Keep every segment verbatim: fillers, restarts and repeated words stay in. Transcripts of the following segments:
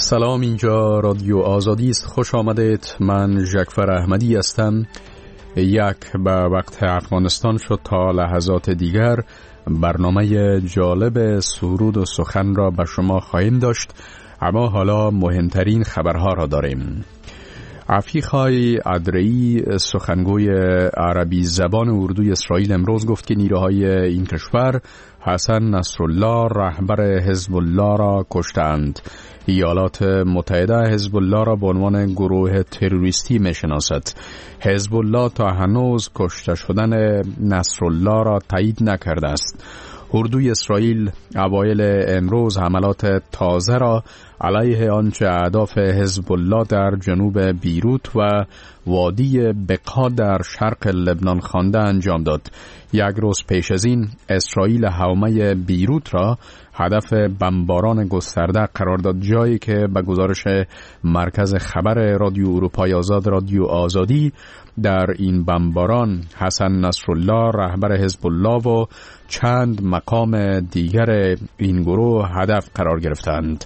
سلام، اینجا رادیو آزادی است. خوش آمدید. من جعفر احمدی هستم. یک به وقت افغانستان شد تا لحظات دیگر برنامه جالب سرود و سخن را به شما خواهیم داشت، اما حالا مهمترین خبرها را داریم. عفیق‌های ادرعی، سخنگوی عربی زبان اردوی اسرائیل، امروز گفت که نیروهای این کشور حسن نصرالله رهبر حزب الله را کشتند. ایالات متحده حزب الله را به عنوان گروه تروریستی میشناسد. حزب الله تا هنوز کشته شدن نصرالله را تایید نکرده است. اردوی اسرائیل اوایل امروز حملات تازه را علیه آنچه اهداف حزب الله در جنوب بیروت و وادی بقا در شرق لبنان خوانده انجام داد. یک روز پیش از این اسرائیل حومه بیروت را هدف بمباران گسترده قرار داد، جایی که به گزارش مرکز خبر رادیو اروپای آزاد رادیو آزادی در این بمباران حسن نصرالله رهبر حزب الله و چند مقام دیگر این گروه هدف قرار گرفتند.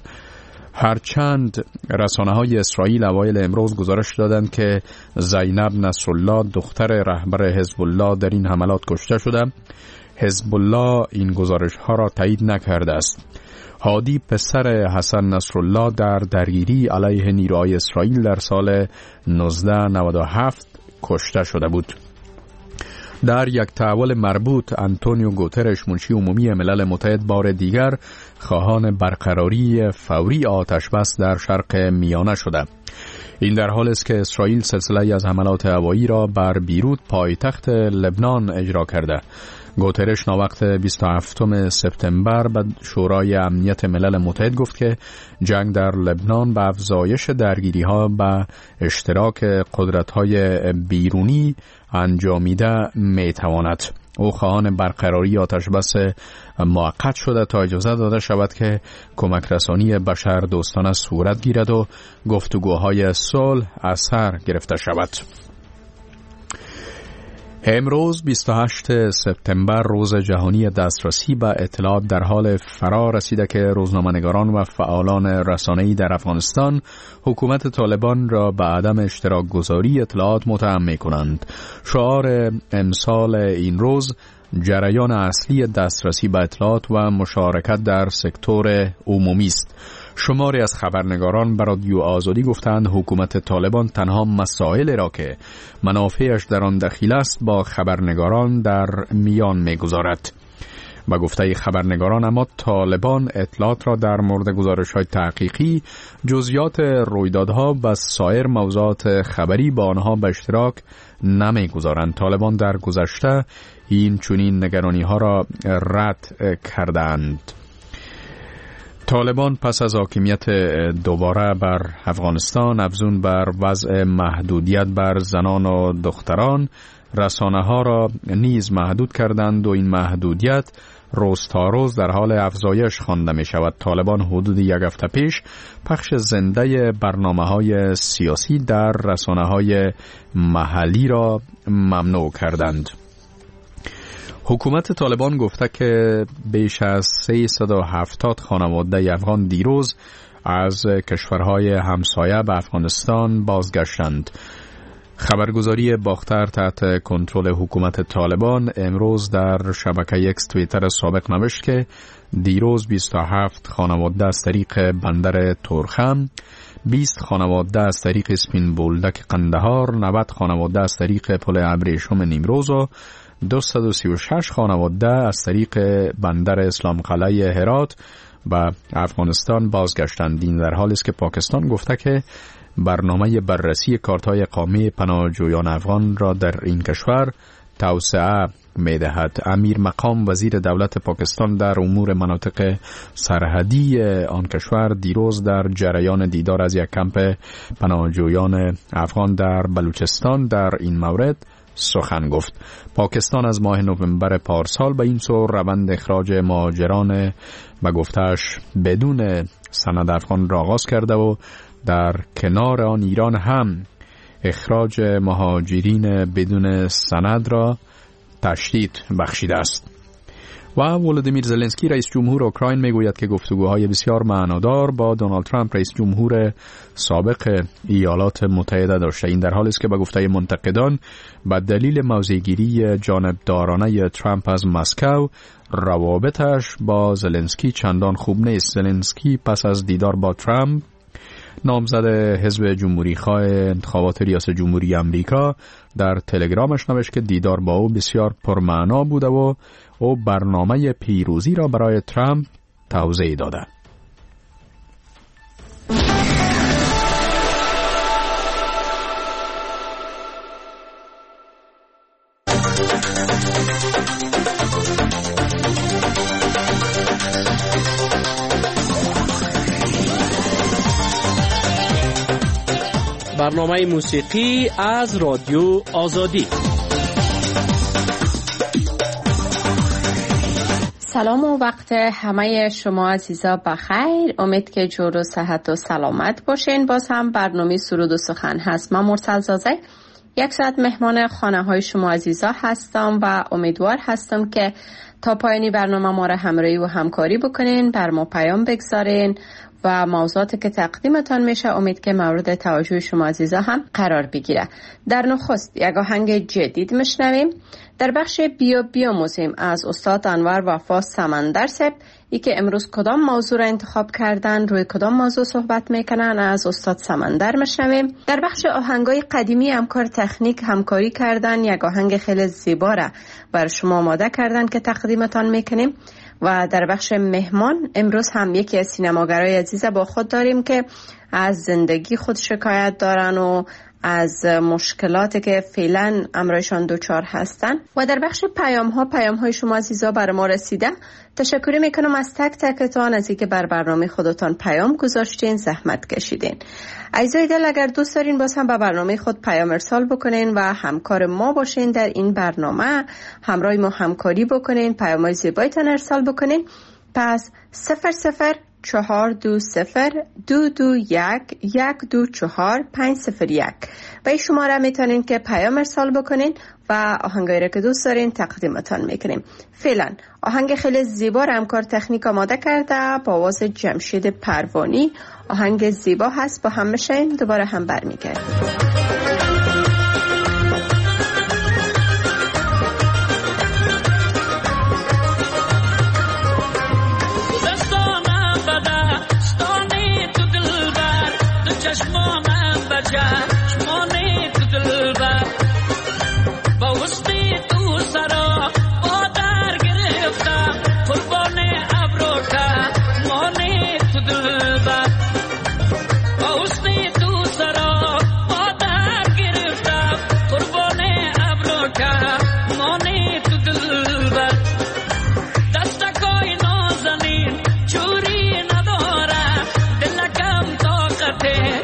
هرچند رسانه‌های اسرائیل اوایل امروز گزارش دادند که زینب نصرالله دختر رهبر حزب الله در این حملات کشته شده، حزب الله این گزارش‌ها را تایید نکرده است. هادی پسر حسن نصرالله در درگیری علیه نیروهای اسرائیل در سال نوزده نود و هفت کشته شده بود. در یک تحول مربوط، آنتونیو گوترش منشی عمومی ملل متحد بار دیگر خواهان برقراری فوری آتش بس در شرق میانه شده. این در حالی است که اسرائیل سلسله از حملات هوایی را بر بیروت پایتخت لبنان اجرا کرده. گوترش ناوقت بیست و هفتم سپتامبر به شورای امنیت ملل متحد گفت که جنگ در لبنان به افزایش درگیری‌ها به اشتراک قدرت‌های بیرونی انجامیده می‌تواند. او خواهان برقراری آتش بس موقت شده تا اجازه داده شود که کمک رسانی بشر دوستانه صورت گیرد و گفتگوهای صلح اثر گرفته شود. امروز بیست و هشتم سپتامبر روز جهانی دسترسی به اطلاعات در حال فرا رسیده که روزنامه‌نگاران و فعالان رسانه‌ای در افغانستان حکومت طالبان را به عدم اشتراک گذاری اطلاعات متهم می‌کنند. شعار امسال این روز جریان اصلی دسترسی به اطلاعات و مشارکت در سکتور عمومی است. شماری از خبرنگاران به رادیو آزادی گفتند حکومت طالبان تنها مسائل را که منافعش در آن دخیل است با خبرنگاران در میان می‌گذارد. با گفته خبرنگاران اما طالبان اطلاعات را در مورد گزارش‌های تحقیقی، جزئیات رویدادها و سایر موضوعات خبری با آنها به اشتراک نمی‌گذارند. طالبان در گذشته این چنین نگرانی‌ها را رد کردند. طالبان پس از حاکمیت دوباره بر افغانستان افزون بر وضع محدودیت بر زنان و دختران، رسانه‌ها را نیز محدود کردند و این محدودیت روز تا روز در حال افزایش خوانده می شود. طالبان حدود یک هفته پیش پخش زنده برنامه‌های سیاسی در رسانه‌های محلی را ممنوع کردند. حکومت طالبان گفته که بیش از سیصد و هفتاد خانواده افغان دیروز از کشورهای همسایه به افغانستان بازگشتند. خبرگزاری باختر تحت کنترل حکومت طالبان امروز در شبکه اکس توییتر سابق نوشت که دیروز بیست و هفت خانواده از طریق بندر تورخم، بیست خانواده از طریق اسپین بولدک قندهار، نود خانواده از طریق پل ابریشم نیمروز و دویست و سی و شش خانواده از طریق بندر اسلام قلعه هرات به افغانستان بازگشتند. این در حالی است که پاکستان گفته که برنامه بررسی کارت‌های اقامه پناهجویان افغان را در این کشور توسعه می‌دهد. امیر مقام وزیر دولت پاکستان در امور مناطق سرحدی آن کشور دیروز در جریان دیدار از یک کمپ پناهجویان افغان در بلوچستان در این مورد سخن گفت. پاکستان از ماه نوامبر پارسال به این سو روند اخراج مهاجران به گفته‌اش بدون سند افغان را آغاز کرده و در کنار آن ایران هم اخراج مهاجرین بدون سند را تشدید بخشیده است. و ولودیمیر زلنسکی رئیس جمهور اوکراین میگوید که گفتگوهای بسیار معنادار با دونالد ترامپ رئیس جمهور سابق ایالات متحده داشته. این در حالی است که به گفته منتقدان به دلیل موضع‌گیری جانبدارانه ترامپ از مسکو روابطش با زلنسکی چندان خوب نیست. زلنسکی پس از دیدار با ترامپ نامزد حزب جمهوری خواه انتخابات ریاست جمهوری امریکا در تلگرامش نوشت که دیدار با او بسیار پرمعنا بوده و او برنامه پیروزی را برای ترامپ توضیح داده. برنامه موسیقی از رادیو آزادی. سلام و وقت همه شما عزیزا بخیر. امید که جور و صحت و سلامت باشین. باز هم برنامه سرود و سخن هست. من مرسل زازه یک ساعت مهمان خانه های شما عزیزا هستم و امیدوار هستم که تا پایانی برنامه ما را همراهی و همکاری بکنین، بر ما پیام بگذارین و موضوعاتی که تقدیمتان میشه امید که مورد توجه شما عزیزا هم قرار بگیره. در نخست یک آهنگ جدید میشنویم در بخش بیا بیاموزیم از استاد انور وفا سمندر صاحب. ای که امروز کدام موضوع را انتخاب کردن، روی کدام موضوع صحبت میکنن، از استاد سمندر میشنویم. در بخش آهنگای قدیمی همکار تکنیک همکاری کردن، یک آهنگ خیلی زیبا را بر شما آماده کردن که تقدیمتان میکنیم. و در بخش مهمان امروز هم یکی از سینماگرای عزیز با خود داریم که از زندگی خود شکایت دارن و از مشکلاتی که فعلا امرایشان دوچار هستن. و در بخش پیام ها پیام های شما عزیزا بر ما رسیده. تشکر میکنم از تک تکتان از اینکه بر برنامه خودتان پیام گذاشتین، زحمت کشیدین. عزیزای دل اگر دوست دارین باز هم به برنامه خود پیام ارسال بکنین و همکار ما باشین در این برنامه، همراه ما همکاری بکنین، پیام های زیبایتان ارسال بکنین. پس صفر صفر چهار دو صفر دو دو یک یک دو چهار پنج صفر یک و این شماره میتونین که پیام ارسال بکنین و آهنگایی را که دوست دارین تقدیمتان میکنیم. فعلا آهنگ خیلی زیبا را همکار تکنیک آماده کرده با آواز جمشید پروانی. آهنگ زیبا هست، با هم میشین دوباره هم برمیگردیم. چشمانه تو دلبر با وستی تو سرا با در گرفتم قربان ابروتا مانه تو دلبر با وستی تو سرا با در گرفتم قربان ابروتا مانه تو دلبر دستکای نازنین چوری نداره دلکم طاقته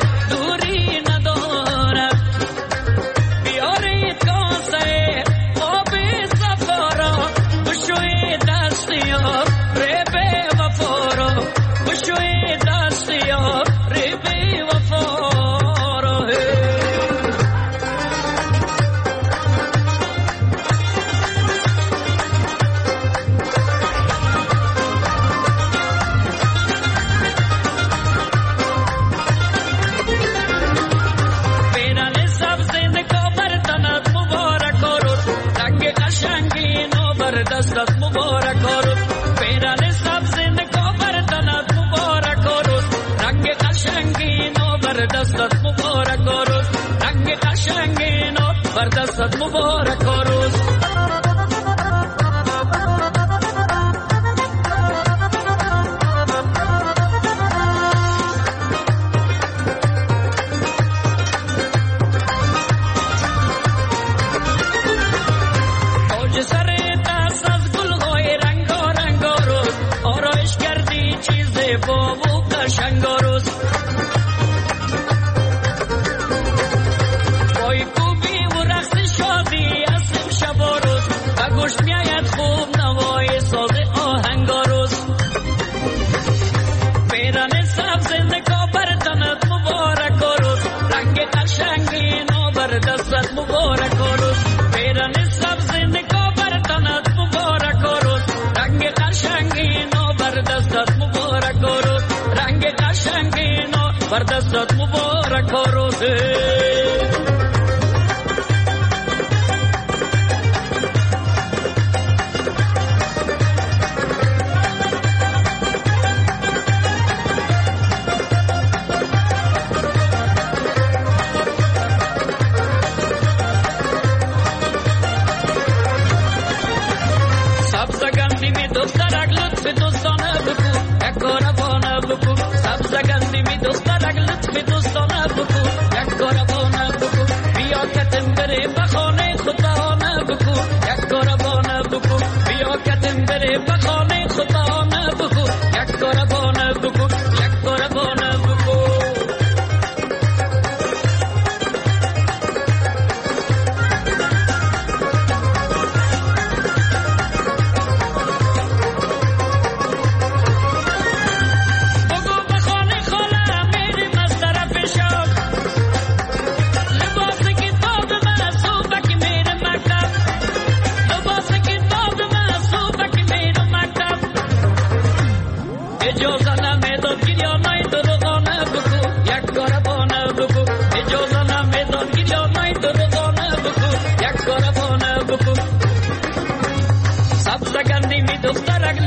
دستت مبارک آرد پیران سبزین کابر تنت مبارک آرد رنگ قشنگین و بر دستت مبارک آرد رنگ قشنگین و بر دستت مبارک آرد شنگاروس وای کوبی و رقص شادی اسم شباروس و گوش میاید خوب نوای ساز آهنگاروس پیران سبز نکابر تنت مبارک آروس رنگ قشنگین و بر دستت مبارک آروس پیران سبز نکابر تنت مبارک آروس رنگ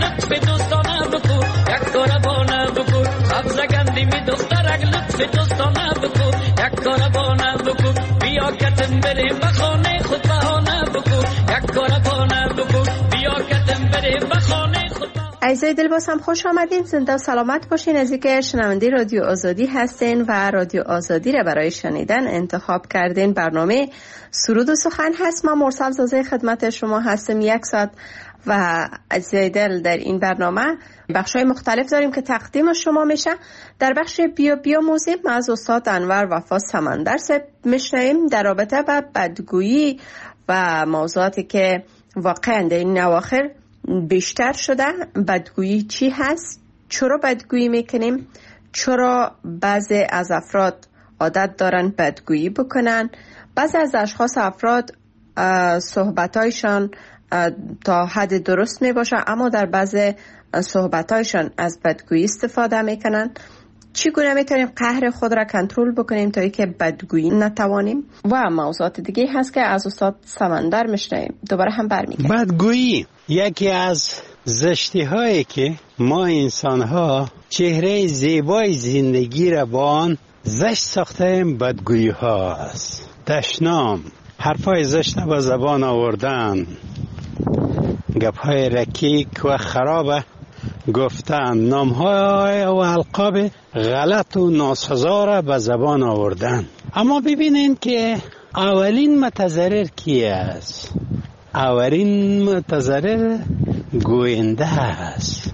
لطف دوستانه بکن یک کاربانه بکن افزگندی می دخترک لطف دوستانه بکن یک کاربانه بکن بیا کتم بریم بخانه خود بهانه بکن یک کاربانه بکن بیا کتم بریم بخانه خود. عزیزای دلباز هم خوش آمدین، زنده و سلامت باشین. از اینکه شنونده رادیو آزادی هستین و رادیو آزادی را برای شنیدن انتخاب کردین. برنامه سرود و سخن هست. ما مرسل زازه خدمت شما هستم یک ساعت و عزیزای دل در این برنامه بخشای مختلف داریم که تقدیم شما میشه. در بخش بیا بیا موزیک ما از استاد انور وفا سمندر صاحب میشنویم در رابطه با بدگویی و موضوعاتی که واقعا در این اواخر بیشتر شده. بدگویی چی هست؟ چرا بدگویی میکنیم؟ چرا بعضی از افراد عادت دارن بدگویی بکنن؟ بعضی از اشخاص افراد صحبتایشان تا حد درست میباشه اما در بعضی صحبتایشان از بدگویی استفاده میکنن. چگونه میتونیم قهر خود را کنترل بکنیم تا اینکه بدگویی نتوانیم؟ و موضوعات دیگه هست که از استاد سمندر میشنویم. دوباره هم برمیگردیم. بدگویی یکی از زشتی هایی که ما انسان ها چهره زیبای زندگی را با آن زشت ساختیم بدگویی ها است. دشنام، حرفای زشت با زبان آوردن، گپهای رکیک و خراب گفتن، نامهای و القاب غلط و ناسزا را به زبان آوردن. اما ببینین که اولین متضرر کی است؟ اولین متضرر گوینده است.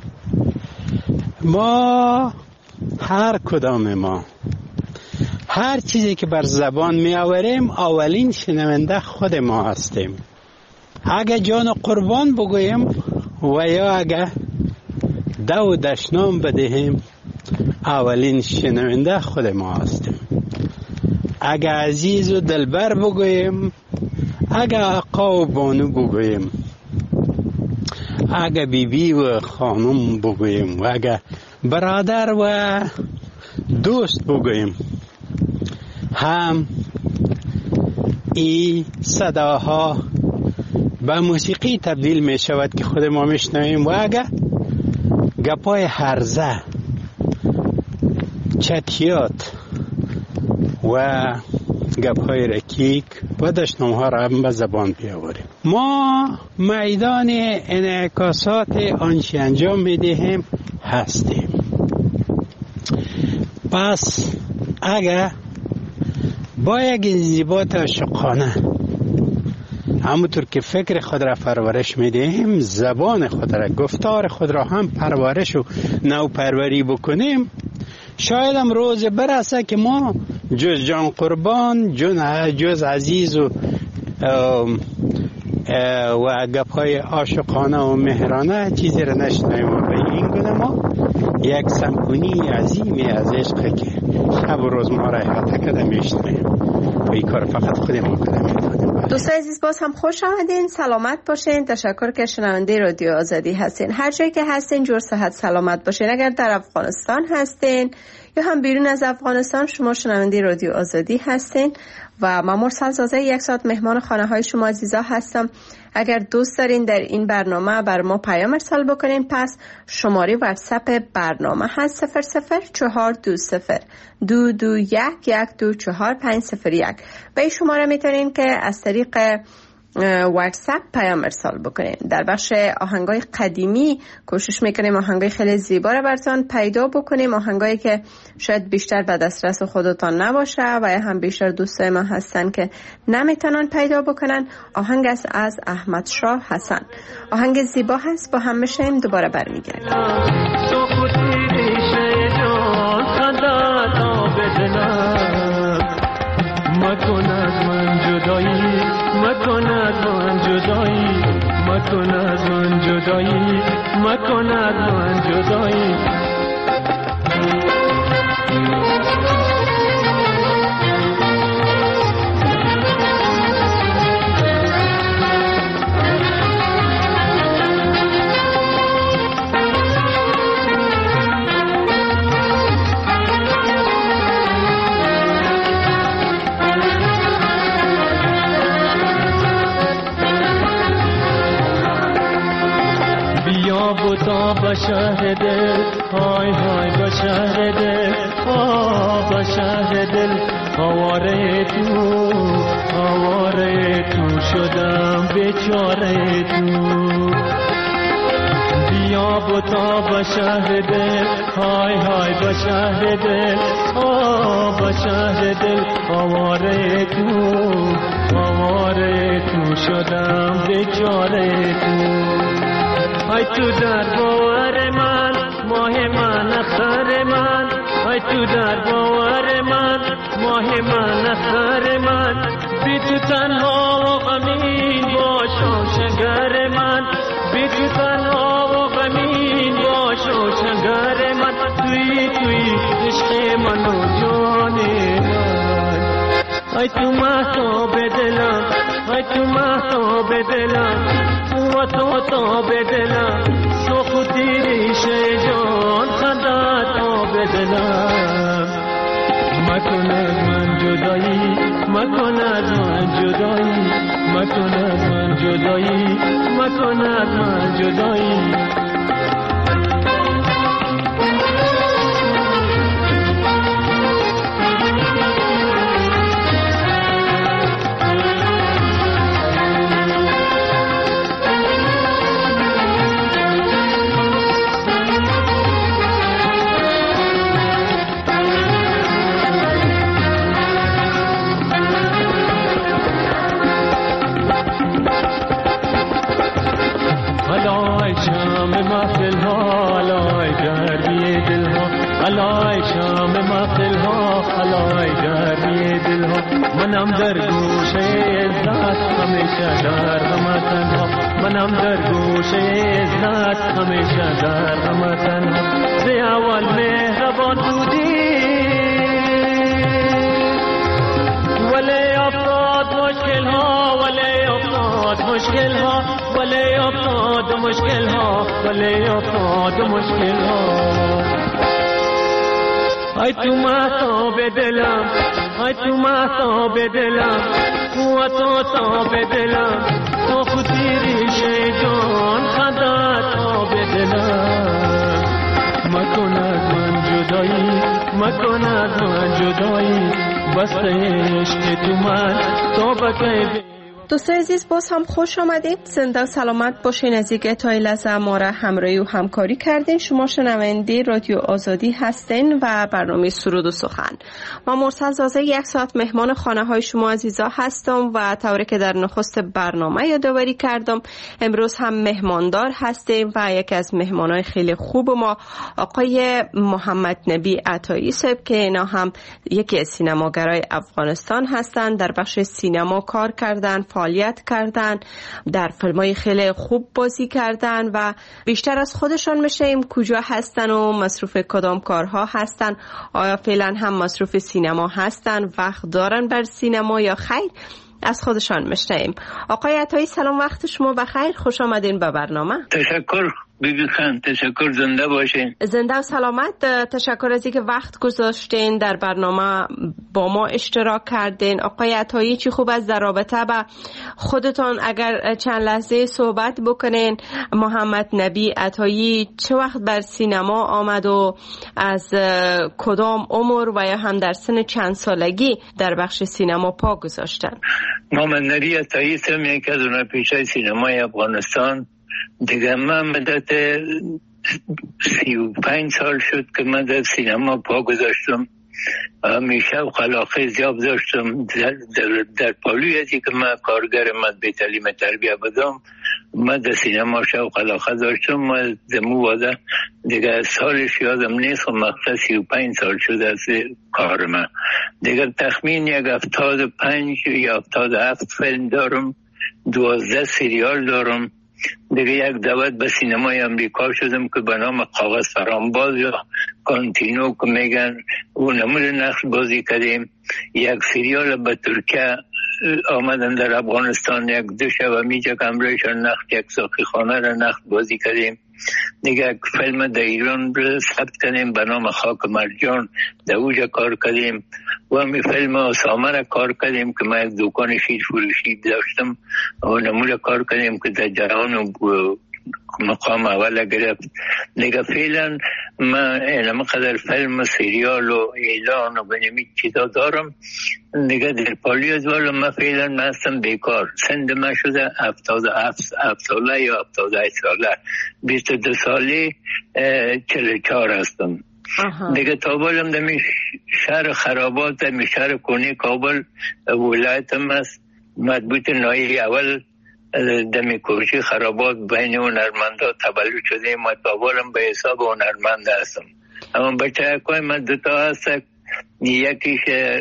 ما هر کدام ما هر چیزی که بر زبان می آوریم اولین شنونده خود ما هستیم. اگه جان قربان بگویم و یا اگه دو دشنام بدهیم اولین شنونده خود ما هستیم. اگه عزیز و دلبر بگویم، اگه آقا و بانو بگویم، اگه بیبی و خانم بگویم و اگه برادر و دوست بگویم، هم این صداها به موسیقی تبدیل می شود که خود ما میشنویم. و اگه گپای هرزه، چتیات و گپهای رکیک و دشنامها را هم به زبان بیاوریم. ما میدان انعکاسات آنچه انجام میدهیم هستیم. پس اگه با یک انضباط عاشقانه همونطور که فکر خود را پرورش میدهیم، زبان خود را، گفتار خود را هم پرورش و نو پروری بکنیم، شاید هم روز برسه که ما جز جان قربان، جز عزیز و و گپ‌های عاشقانه و مهرانه چیزی را نشنویم. و به این گونه ما یک سمفونی عظیمی از عشق که شب و روز ما را احاطه کرده میشنویم و این کار فقط خود ما کرده میتونیم. دوستان عزیز باز هم خوش آمدین، سلامت باشین. تشکر که شنونده رادیو آزادی هستین. هر جایی که هستین جور صحت سلامت باشین. اگر در افغانستان هستین یا هم بیرون از افغانستان شما شنونده رادیو آزادی هستین و من مرسل زازه یک ساعت مهمان خانه های شما عزیزا هستم. اگر دوست دارین در این برنامه بر ما پیام ارسال بکنین پس شماره واتساپ برنامه هست صفر صفر چهار دو صفر دو دو یک یک دو چهار پنج صفر یک. به این شماره میتونین که از طریق واتساپ پیام ارسال بکنین. در بخش آهنگای قدیمی کوشش میکنیم آهنگای خیلی زیبا را براتون پیدا بکنیم، آهنگایی که شاید بیشتر به دسترس خودتان نباشه و یا هم بیشتر دوستای ما هستن که نمیتونن پیدا بکنن. آهنگ است از احمد شاه حسن. آهنگ زیبا هست، با هم میشیم دوباره برمیگردیم. مکن از من جدایی، مکن از من جدایی، مکن از من جدایی، مکن از من جدایی. به شهر دل، های های به شهر دل، آه به شهر دل، آواره تو آواره تو شدم بیچاره تو. بیا بتا به شهر دل، های های به شهر دل، آه به شهر دل، آواره تو آواره تو شدم بیچاره تو. ای تو در باور من ماه من اختر من، ای تو در باور من ماه من اختر من، بی تو تنها و غمین باشم شنگر من، بی تو تنها و غمین باشم شنگر من، توی توی عشق من و جان من. ای تو محتاب دلم، ای تو محتاب دلم، و تو تاب دلم، سخت ریشه جان خندت آب دلم. مکن از من جدایی، مکن از من جدایی، مکن از من جدایی، مکن از من جدایی. منم در گوشه عزت همیشه در غم تنها، منم در گوشه عزت همیشه در غم تنها. ز اول مهربان بودی ولی افتاد مشکل ها، ولی افتاد مشکل ها، ولی افتاد مشکل ها، ولی افتاد مشکل ها. ای تو محتاب دلم، ای تو محتاب دلم، و تو تاب دلم، تو خودی ریشه جان خندت آب دلم. مکن از من جدایی، مکن از من جدایی، بس عشق تو من تو بکی. دوستای عزیز باز هم خوش آمدید، زنده و سلامت باشین. از اینکه تا این لحظه ما را همراهی و همکاری کردین. شما شنونده رادیو آزادی هستین و برنامه سرود و سخن. ما مرسل زازه یک ساعت مهمان خانه های شما عزیزا هستم و طوری که در نخست برنامه یادآوری کردم امروز هم مهماندار هستیم و یکی از مهمانای خیلی خوب ما آقای محمد نبی عطایی صاحب که اینا هم یکی از سینماگرای افغانستان هستند، در بخش سینما کار کردن، فعالیت کردن، در فیلم‌های خیلی خوب بازی کردن و بیشتر از خودشان میشیم کجا هستن و مصروف کدام کارها هستن، آیا فعلا هم مصروف سینما هستن، وقت دارن بر سینما یا خیر، از خودشان میشنویم. آقای عطایی سلام، وقت شما بخیر، خوش آمدین به برنامه. تشکر بیبی خان، تشکر، زنده باشین. زنده و سلامت. تشکر از اینکه وقت گذاشتین در برنامه با ما اشتراک کردین. آقای عطایی چی خوب از در رابطه با خودتان اگر چند لحظه صحبت بکنین. محمد نبی عطایی چه وقت بر سینما آمد و از کدام عمر و یا هم در سن چند سالگی در بخش سینما پا گذاشتن؟ محمد نبی عطایی هم یک از اون پیشای سینمای افغانستان دیگه. من مدت سی و پنج سال شد که من در سینما پا گذاشتم. همیشه و خلاقه زیاد داشتم در, در, در پالوی ازی که من کارگر مطبع تعلیم تربیه بدم، من در سینما شو خلاقه داشتم. من دمو واده دیگه سالش یادم نیست و مقصد سی و پنج سال شد از کار من. دیگه تخمین یک افتاد و پنج یا افتاد و هفت فیلم دارم، دوازده سریال دارم. دیگه یک دعوت به سینمای امریکا شدم که به نام کاغذ فرامباز یا کانتینو که میگن، اون نمود نقش بازی کردیم. یک سریال به ترکیه آمدن در افغانستان، یک دو شب میجا کمرهشان نقش یک ساقی خانه را نقش بازی کردیم. دیگه یک فیلم در ایران را ثبت کردیم به نام خاک مرجان، در اوجا کار کردیم. و همی فیلم اسامه را کار کردیم که من یک دکان شیر فروشی داشتم و نمود کار کردیم که در جهان مقام اول گرفت. دیگه فعلا من اینم قدر فیلم و سریال و اعلان و بنیمی چیزا دارم دیگه. در پالیوز والا من فعلا مستم بیکار. سند من شده هفتاد و هفت ساله یا هفتاد و هشت ساله، بیست و دو ساله چهل و چهار هستم. دیگه تابالم دمی شهر خرابات، دمی شهر کنی کابل ولایتم است، مضبوط نایی اول دمی کوچی خرابات بین هنرمندا تولد شده. ما تابالم به حساب هنرمند هستم. اما بچه کوی من دوتا هست، یکیش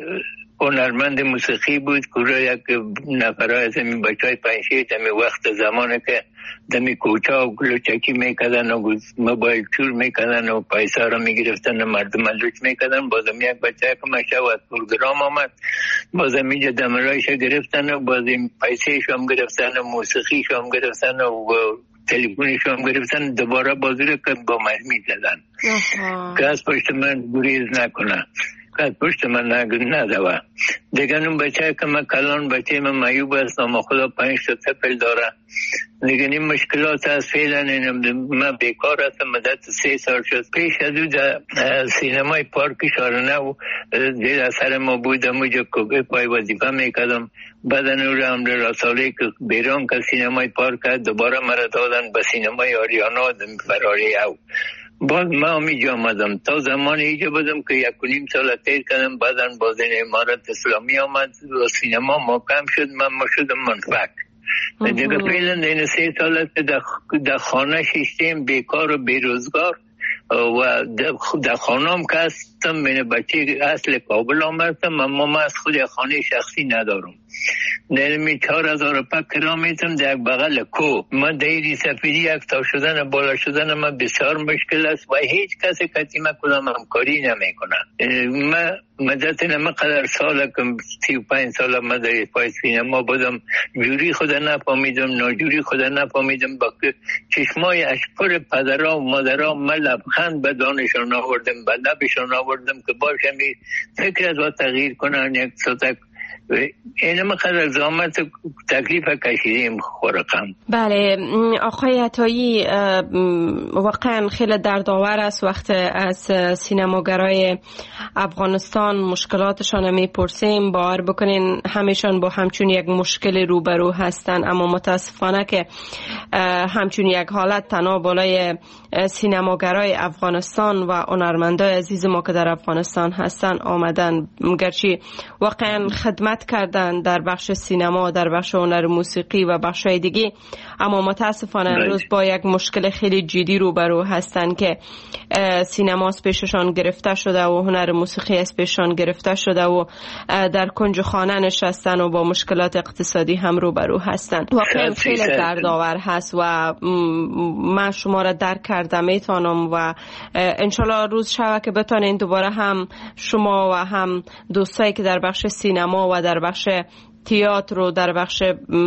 هنرمند موسیقی بود که یک نفرای زمین بچه های پنشی دمی وقت زمانه که دمی کوچه و گلوچکی میکدن و موبایل چور میکدن و پیسه را میگرفتن و مردم لوچ میکدن. بازم یک بچه که مشه و پروگرام آمد، بازم اینجا دمرایش گرفتن و بازم پیسه شام گرفتن و موسیقی شام گرفتن و تلفونی شام گرفتن. دوباره بازی رو که با مرمی زدن که از پشت من گریز نکنه، که از پشت من ندوه. دیگه اون بچه که من کلان بچه من معیوب است، نام خدا پنج تا طفل داره. دیگه این مشکلات هست. فعلا من بیکار هستم، مدت سه سال شد. پیش از او در سینمای پارک شارنه و زیر اثر ما بودم، اونجا کوگه پای وظیفه میکردم. بعدن او را هم رساله که بیرون که سینمای پارک دوباره مرا دادن به سینمای آریانا فراری او. باز ما همیجا آمدم تا زمان ایجا بودم که یک و نیم سال تیر کردم. بعدن بازن امارت اسلامی آمد و سینما محکم شد، من ما شدم منفک. دیگه فعلا این سه سال است در خانه شیشتیم بیکار و بیروزگار و در خانه هم که هستم. من بچه اصل کابل آمدم، اما من از خود خانه شخصی ندارم. نرمی چهار هزار پک کرا میتم در بغل کو. من دیری سفیدی یک تا شدن بالا شدن من بسیار مشکل است و هیچ کسی کتی من کدام همکاری نمی کنن. من مدت نمی قدر سال کم سی و پنج سال من در پای سینما بودم، جوری خود نفامیدم، ناجوری خود نفامیدم. با که چشمای اشکر پدرها و مادرها من لبخند به دانشان آوردم، به لبشان آوردم که باشم فکر از و تغییر کنن یک ساتک. اینم قدر زحمت تکلیف کشیدیم خورقم. بله آقای عطایی، واقعا خیلی دردآور است وقت از سینماگرای افغانستان مشکلاتشان میپرسیم. باور بکنین همیشان با همچون یک مشکل روبرو هستن، اما متاسفانه که همچون یک حالت تنها بالای سینماگرای افغانستان و هنرمندای عزیز ما که در افغانستان هستن آمدن. گرچه واقعا خدمت کردن در بخش سینما، در بخش هنر موسیقی و بخش‌های دیگه، اما متاسفانه امروز با یک مشکل خیلی جدی روبرو هستن که سینما از پیششان گرفته شده و هنر موسیقی از پیششان گرفته شده و در کنج خانه نشستن و با مشکلات اقتصادی هم روبرو هستن. واقعا خیلی دردآور هست و من شما را درک کردم میتونم و انشالله روز شوه که بتونین دوباره هم شما و هم دوستایی که در بخش سینما و در بخش تئاتر و در بخش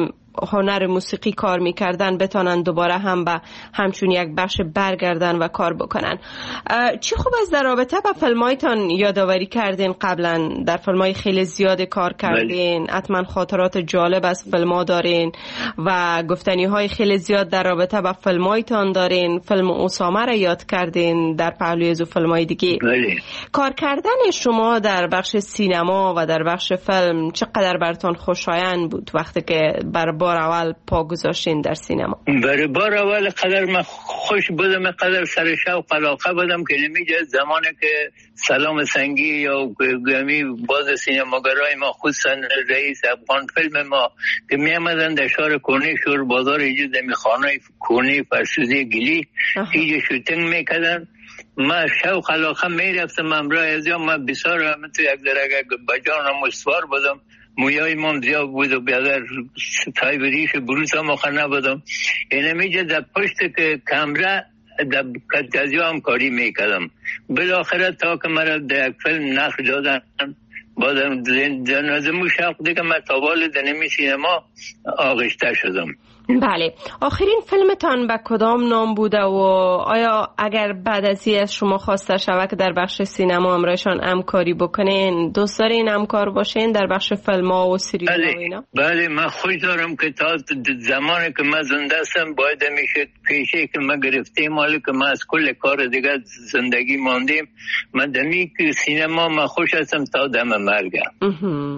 هنر موسیقی کار میکردن بتونن دوباره هم به همچون یک بخش برگردن و کار بکنن. چی خوب است در رابطه با فیلمایتان یادآوری کردین؟ قبلا در فیلمای خیلی زیاد کار کردین، حتما خاطرات جالب از فیلم‌ها دارین و گفتنی های خیلی زیاد در رابطه با فیلمایتان دارین. فیلم اسامه را یاد کردین در پهلوی از فیلمای دیگه. کار کردن شما در بخش سینما و در بخش فیلم چقدر براتون خوشایند بود وقتی که بر بار اول پا گذاشتین در سینما؟ برای بار اول قدر من خوش بودم، قدر سر شوق علاقه بودم که نمیجه زمانی که سلام سنگی یا گمی باز سینماگرای ما خصوصا رئیس افغان فیلم ما که می آمدن در شهر کنی شور بازار ایجاد می خانه کنی فرسوزی گلی ایجا شوتنگ میکردن. ما شوق علاقه میرفتم امرای از یا من بسیار هم تو یک درگه بجانم استوار بودم، مویای من زیاد بود و بیادر تای بریش بروز هم آخر نبودم. اینه میجه در پشت که کمره در کتگازی هم کاری میکردم. بالاخره تا که مرا در یک فیلم نقش دادن بادم در نظم و شوق دیگه من تابال دنمی سینما آغشته شدم. بله، آخرین فیلمتان به کدام نام بوده و آیا اگر بعد از این از شما خواسته شود که در بخش سینما همراهشان همکاری بکنین دوست دارین همکار باشین در بخش فیلم ها و سریال ها و اینا؟ بله، من خوش دارم که تا زمانی که من زنده هستم باید میشه پیشه که من گرفتیم مالی که من از کل کار دیگه زندگی ماندیم، من دمی که سینما من خوش هستم تا دم مرگم.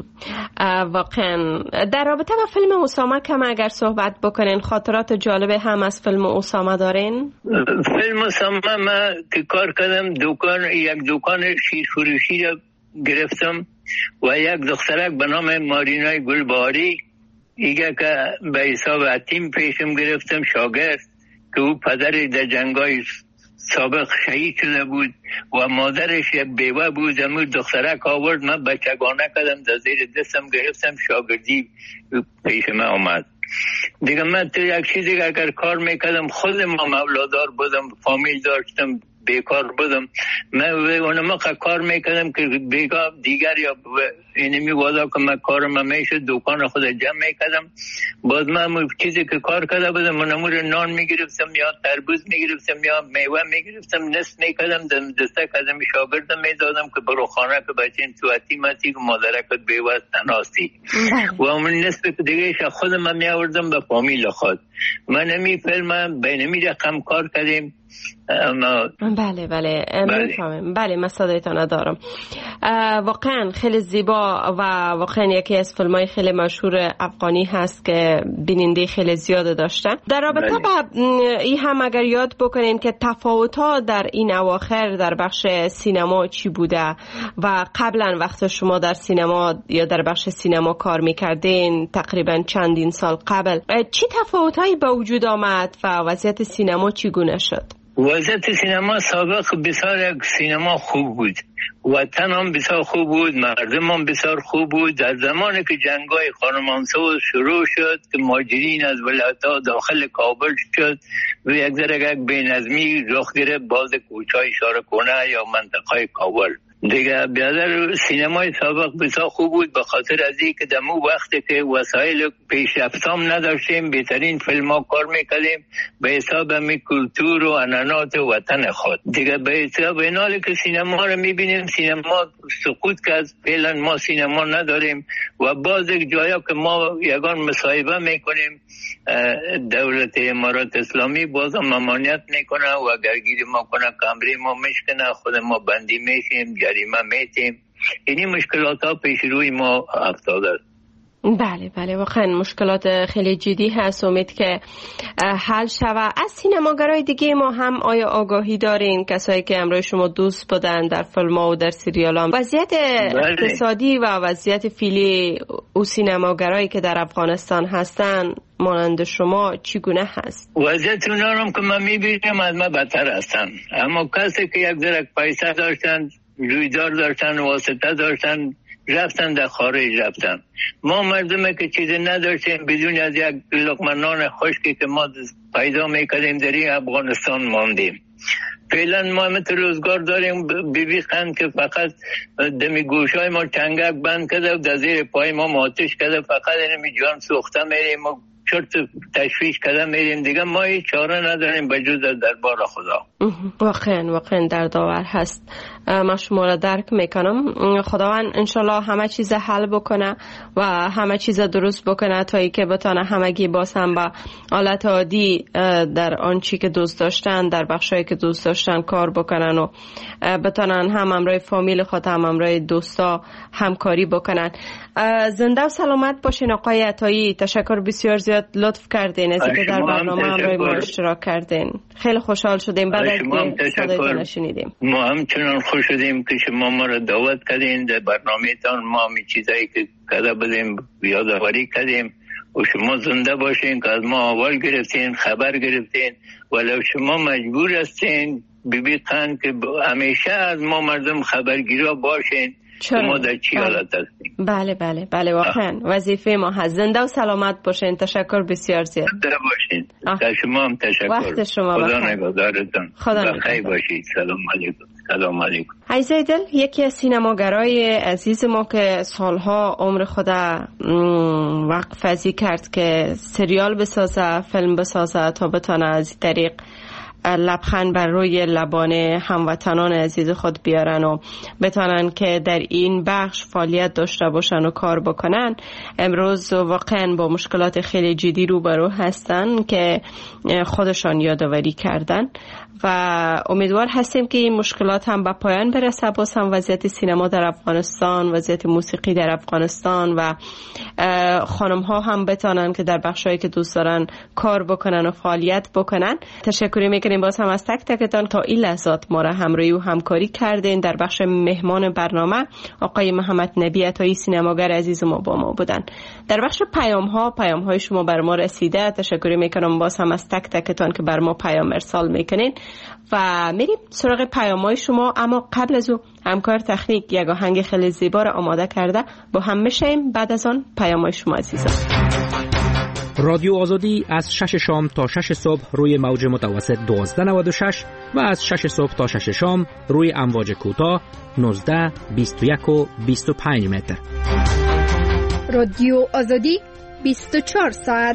واقعا در رابطه با فیلم اسامه کم اگر صحبت بکنین، خاطرات جالب هم از فیلم اسامه دارین؟ فیلم اسامه من که کار کردم دکان یک دکان شیر فروشی را گرفتم و یک دخترک به نام مارینای گلباری ایگه که به حساب حتیم پیشم گرفتم شاگرد که او پدر در جنگای سابق شهید شده بود و مادرش یک بیوه بود. امور دخترک آورد، من بچگانه کردم در زیر دستم گرفتم، شاگردی پیش من آمد. دیگه من تو یک چیزی که اگر کار میکردم خود ما مولادار بودم، فامیل داشتم، بیکار بودم، من اونما کار میکردم که بیگاه دیگر یا اینمی وادا که من کارم میشه دکان خود جمع میکردم. باز من چیزی که کار کرده بودم منمور نان میگرفتم یا تربوز میگرفتم یا میوه میگرفتم، نصف میکردم دسته کردم شاگردم میدادم که برو خانه که بچین تو حتیمتی که مادرکت بیوه تناستی و اون نصف دیگه خودم میآوردم به فامیل خود. من نمی فیلم بینمی رقم کار کردیم. بله بله میفهمم. بله من صدایتان دارم. واقعا خیلی زیبا و واقعا یکی از فیلم‌های خیلی مشهور افغانی هست که بیننده خیلی زیاد داشتن. در رابطه با این هم اگر یاد بکنین که تفاوت‌ها در این اواخر در بخش سینما چی بوده و قبلا وقت شما در سینما یا در بخش سینما کار می‌کردین تقریبا چندین سال قبل چی تفاوت‌هایی به وجود آمد و وضعیت سینما چگونه شد؟ وضعیت سینما سابق بسیار سینما خوب بود، وطن هم بسیار خوب بود، مردم هم بسیار خوب بود. در زمانی که جنگای خانمانسو شروع شد که مهاجرین از ولایت‌ها داخل کابل شد و یک ذره یک بی‌نظمی رخ گرفت باز کوچه‌های شارکونه یا منطقه کابل. دیگه بیادر سینمای سابق بسیار خوب بود به خاطر از این که دمو وقتی که وسایل پیشرفتام نداشتیم بهترین فیلم ها کار میکردیم به حساب می کلتور و عنعنات وطن خود. دیگه به حساب اینالی که سینما رو میبینیم سینما سقوط کرد، فعلا ما سینما نداریم و باز یک جایا که ما یگان مصاحبه میکنیم دولت امارات اسلامی باز هم ممانعت میکنه و درگیری ما کنه، کمری ما میشکنه، خود ما بندی میشیم، جریمه میتیم. اینی مشکلات ها پیش روی ما افتاده است. بله بله واقعا مشکلات خیلی جدی هست. امید که حل شوه. از سینماگرای دیگه ما هم آیا آگاهی دارین کسایی که امروز شما دوست بودن در فیلم ها و در سریال ها وضعیت اقتصادی و وضعیت فعلی او سینماگرایی که در افغانستان هستن مانند شما چگونه هست؟ وضعیت اونا هم که من میبینم از ما بدتر هستن، اما کسی که یک ذره پیسه داشتن، رویدار داشتن، واسطه داشتن، رفتن در خارج رفتن. ما مردمه که چیزی نداشتیم بدون از یک لقمه نان خشکی که ما پیدا میکردیم در این افغانستان ماندیم. فعلا ما مثل روزگار داریم بیبی خند که فقط دمی گوشای ما چنگک بند کرده و در زیر پای ما ماتش کرده، فقط اینمی جان سوخته میریم و چرت تشویش کرده میریم. دیگه ما هیچ چاره نداریم بجز از دربار خدا. واقعا واقعا دردآور هست. من شما را درک میکنم. خداوند انشالله همه چیز حل بکنه و همه چیز درست بکنه تا ای که بتانه همگی باز هم با حالت عادی در آنچی که دوست داشتن در بخشایی که دوست داشتن کار بکنن و بتانن هم همراه فامیل خود هم همراه دوستا همکاری بکنن. زنده و سلامت باشین آقای عطایی. تشکر بسیار زیاد لطف کردین از اینکه در برنامه همراه ما اشتراک کردین. خیلی خوشحال شدیم بعد از که صدایتان شنیدیم. ما همچنان خوش شدیم که شما ما را دعوت کردین در برنامه‌تان. ما می چیزایی که کرده بودیم یادآوری کردیم و شما زنده باشین که از ما اول گرفتین، خبر گرفتین. ولو شما مجبور هستین بیبی قند که همیشه از ما مردم خبرگیرا باشین ما در چی حالت هستیم. بله بله بله واقعا وظیفه ما هست. زنده و سلامت باشین. تشکر بسیار زیاد. زنده باشین. در شما هم تشکر. وقت شما خدا نگهدارتان. خدا بخیر باشید. سلام علیکم. سلام علیکم. عزیزای دل، یکی از سینماگرای عزیز ما که سالها عمر خود وقفه‌ای کرد که سریال بسازه، فیلم بسازه تا بتونه از طریق لبخند بر روی لبان هموطنان عزیز خود بیارن و بتونن که در این بخش فعالیت داشته باشن و کار بکنن. امروز واقعا با مشکلات خیلی جدی روبرو هستن که خودشان یادآوری کردن و امیدوار هستیم که این مشکلات هم به پایان برسه. باز هم وضعیت سینما در افغانستان، وضعیت موسیقی در افغانستان و خانم ها هم بتونن که در بخشایی که دوست دارن کار بکنن و فعالیت بکنن. تشکر میکنیم باز هم از تک تکتان تا این لحظات ما را همراهی و همکاری کردین. در بخش مهمان برنامه آقای محمد نبی عطایی سینماگر عزیز ما با ما بودن. در بخش پیام ها پیام های شما بر ما رسیده. تشکر میکنم باز هم از تک تکتان که بر ما پیام ارسال میکنین و میریم سراغ پیام های شما. اما قبل از او همکار تکنیک یک آهنگ خیلی زیبا را آماده کرده، با هم میشیم بعد از آن پیام های شما عزیزان. رادیو آزادی از شش شام تا شش صبح روی موج متوسط دوازده نود و شش و از شش صبح تا شش شام روی امواج کوتاه نوزده، بیست و یک و بیست و پنج متر. رادیو آزادی بیست و چهار ساعت.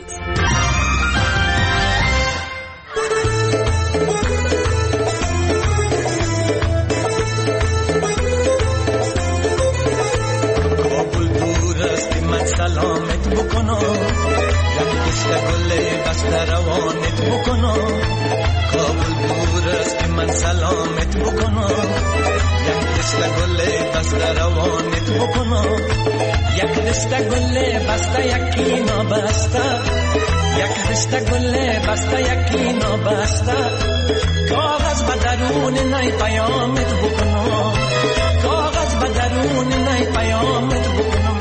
کابل دور است من سلامت بکنم، گله بسته روانت بکنم. کابل دور است من سلامت بکنم، یک دسته گله بسته روانت بکنم. یک دسته گله بسته یکی نابسته، یک دسته گله بسته یکی نابسته. کاغذ به درون نی پیامت بکنم، کاغذ به درون نی پیامت بکنم.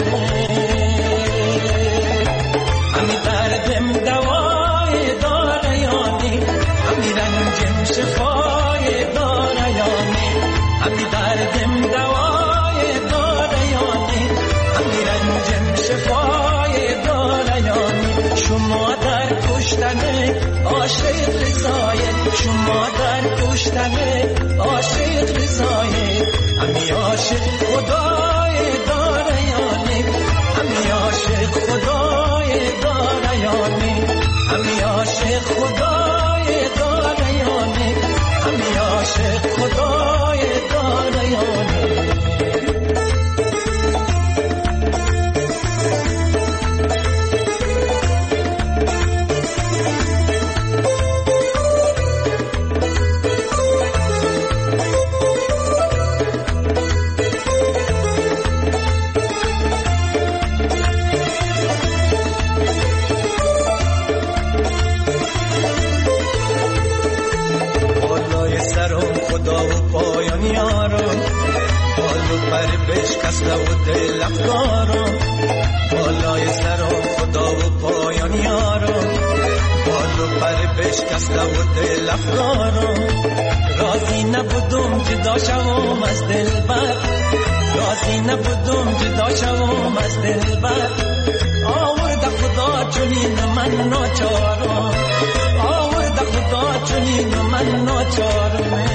همی دردم دوای داره یانی، همی رنجم شفای داره یانی. همی دردم دوای داره یانی، همی رنجم شفای داره یانی. شما در کشتن عاشق رضایت، شما در کشتن عاشق رضایت. همی عاشق خدای داره یانی، همی عاشق خدای داره یانی. همی عاشق خدای داره یانی، همی عاشق خدای داره یانی. بشکسته و دل افکارم، بالای سرم خدا و پایان یارم. بالو پر بشکسته و دل افکارم، راضی نبودم جدا شوم از دلبر، راضی نبودم جدا شوم از دلبر. آورده خدا چنین من ناچارم، آورده خدا چنین من ناچارم.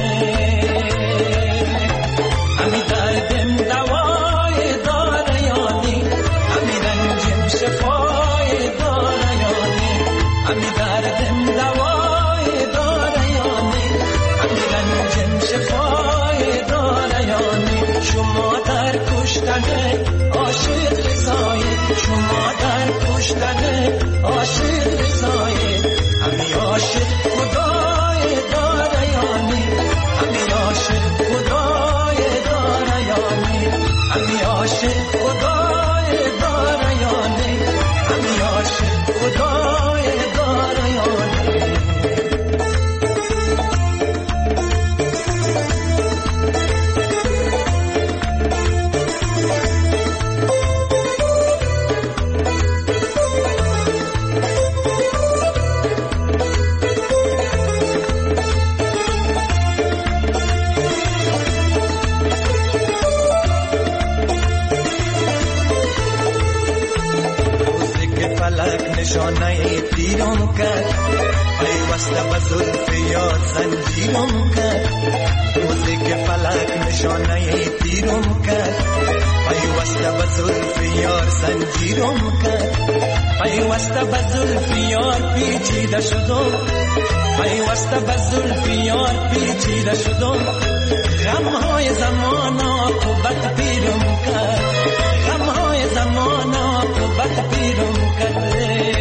همی دردم دوای داره یانی، همی رنجم شفای داره یانی. همی دردم دوای داره یانی، همی رنجم شفای داره یانی. شما در کشتن عاشق رضایت، شما در کشتن عاشق رضایت. همی عاشق خدای داره یانی، همی عاشق خدای داره یانی. همی عاشق خدای داره یانی، همی عاشق خدای داره یانی. نشانه پیرم کرد، پیوسته پیوسته به زلف یار زنجیرم کرد دوزی که فلک نشانه تیرم کرد پیوسته به زلف یار زنجیرم کرد پیوسته به زلف یار پیچیده شدم پیوسته به زلف یار پیچیده شدم غمهای زمان عاقبت پیرم کرد غمهای زمان عاقبت پیرم کرد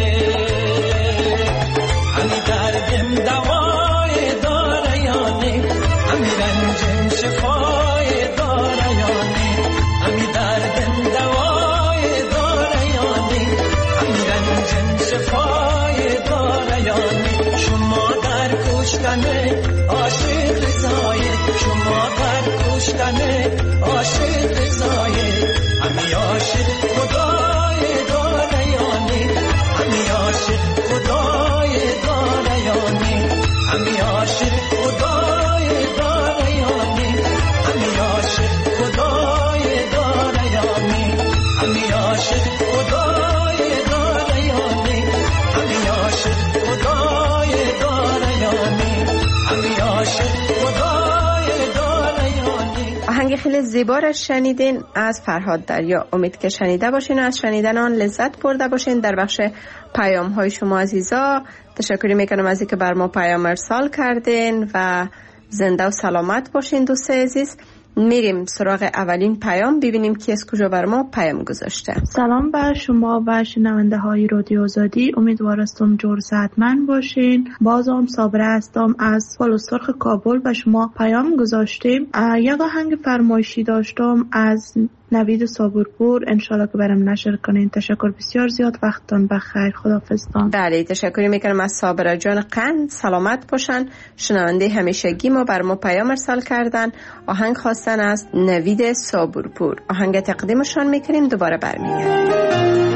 همی دردم دوای داره یا نه همی رنجم شفای داره یا نه همی دردم دوای داره یا نه همی رنجم شفای داره یا نه شما در کشتن عاشق زاید شما در کشتن عاشق زاید همی عاشق خدای داره یا نه همی عاشق خدای داره یا نه همی عاشق خدای داره یا نه همی عاشق خدای داره یا نه همی عاشق خدای داره یا نه همی عاشق خدای داره یا نه همی عاشق خدای داره یا نه. آهنگ خیلی زیبا را شنیدین از فرهاد دریا. امید که شنیده باشین و از شنیدن آن لذت برده باشین. در بخش پیام های شما عزیزا تشکر میکنم از اینکه بر ما پیام ارسال کردین و زنده و سلامت باشین. دوست عزیز میریم سراغ اولین پیام ببینیم کی از کجا بر ما پیام گذاشته. سلام بر شما و شنونده های رادیو آزادی، امیدوارم جور صحتمند باشین. بازم صابره هستم از پلوسترخ کابل و شما پیام گذاشتیم. یک آهنگ فرمایشی داشتم از نوید صابرپور، انشالله که برام نشر کنین. تشکر بسیار زیاد، وقتتون بخیر، خداحافظتان. بله تشکر میکنم از صابره جان قند، سلامت باشن. شنونده همیشگی ما بر ما پیام ارسال کردن، آهنگ خواستن از نوید صابرپور. آهنگ تقدیمشان میکنیم، دوباره برمیگردیم.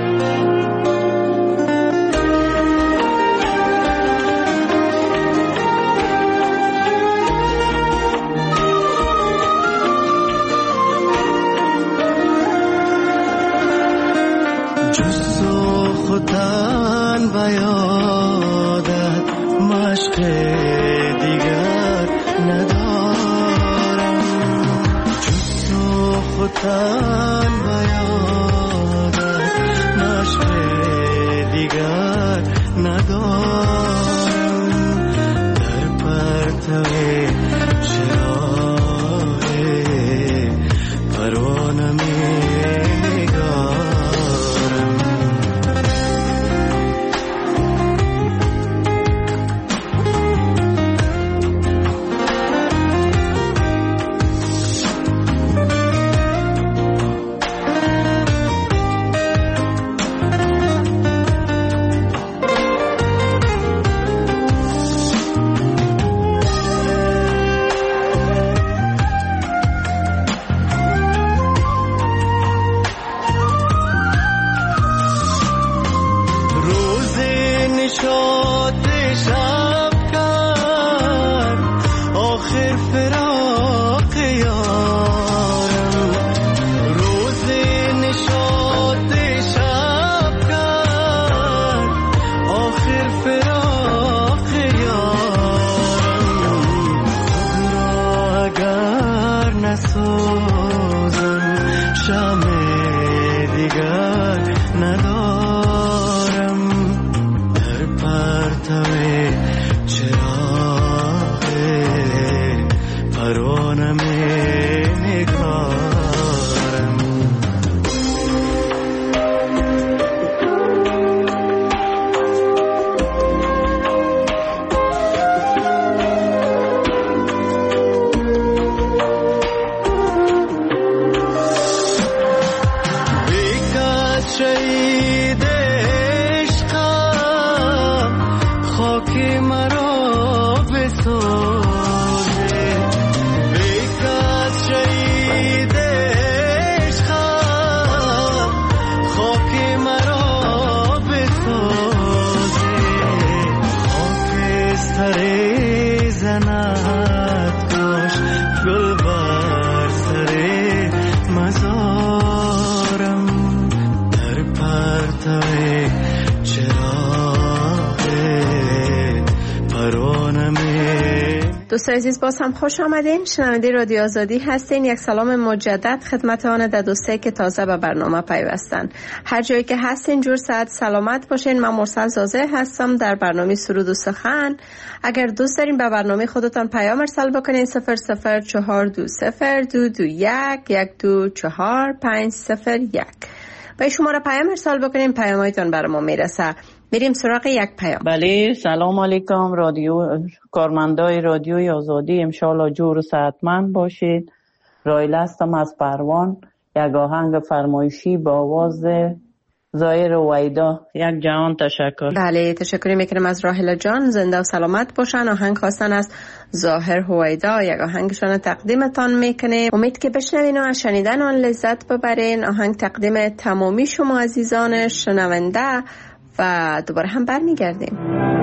خودان بیادت مشق دیگر ندارم جز تو خودان بیادت مشق دیگر ندارم در پرتو چراغ پروانه دوستان عزیز باز هم خوش آمدین. شنونده رادیو آزادی هستین. یک سلام مجدد خدمت آن در دوستایی که تازه به برنامه پیوستن. هر جایی که هستین جور صحت سلامت باشین. من مرسل زازه هستم در برنامه سرود و سخن. اگر دوست دارین به برنامه خودتان پیام ارسال بکنین صفر صفر چهار دو صفر دو دو یک یک دو چهار پنج صفر یک و شماره پیام ارسال بکنین، پیامایتان برای ما میرسه. میریم سراغ یک پیام. بله، سلام علیکم رادیو کارمندای رادیوی آزادی، انشالله جور و صحتمند باشید. رایل هستم از پروان. یک آهنگ فرمایشی با آواز ظاهر هویدا. یک جهان تشکر. بله، تشکر میکنم از راحله جان، زنده و سلامت باشن. آهنگ خواستن از ظاهر هویدا، یک آهنگشان تقدیمتان میکنه. امید که بشنوین و شنیدن آن لذت ببرین. آهنگ تقدیم تمامی شما عزیزان شنونده و دوباره هم برمیگردیم.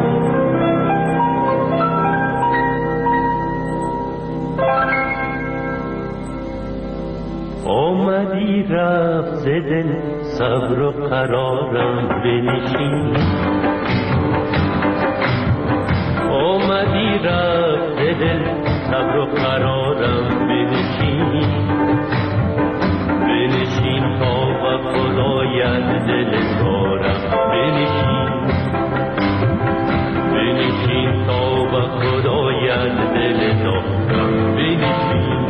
آمدی رفت دل صبر و قرارم بنشین، آمدی رفت دل صبر و قرارم بنشین، بنشین تا به خدایت دل دارم بنشین، بنشین تا به خدایت دل دارم بنشین.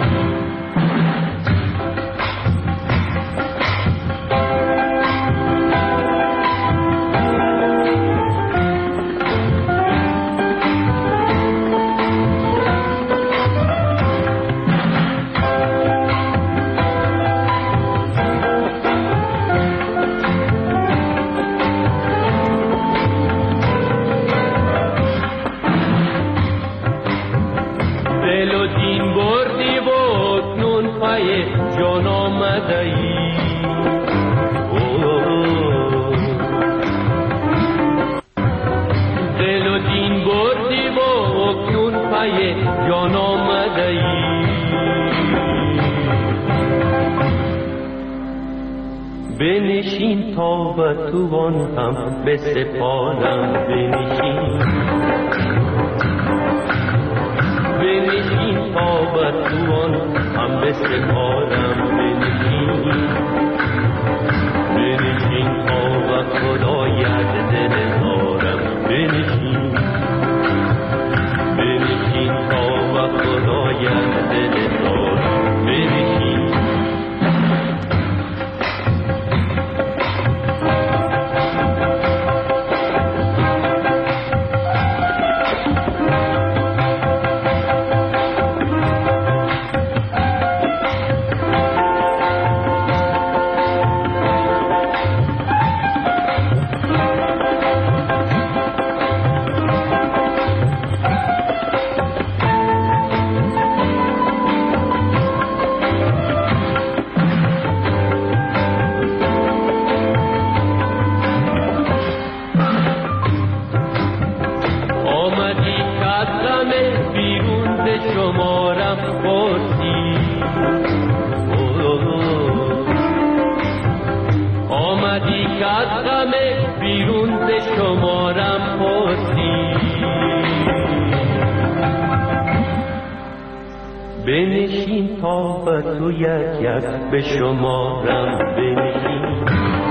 بنشین تا به توان هم بسپارم بنشین، بنشین تا به توان هم بسپارم بنشین، بنشین تا به خدایت دل دارم بنشین، بنشین تا به خدایت دل دارم بنشین. بنشین تا به تو یک یک به شمارم بنشین،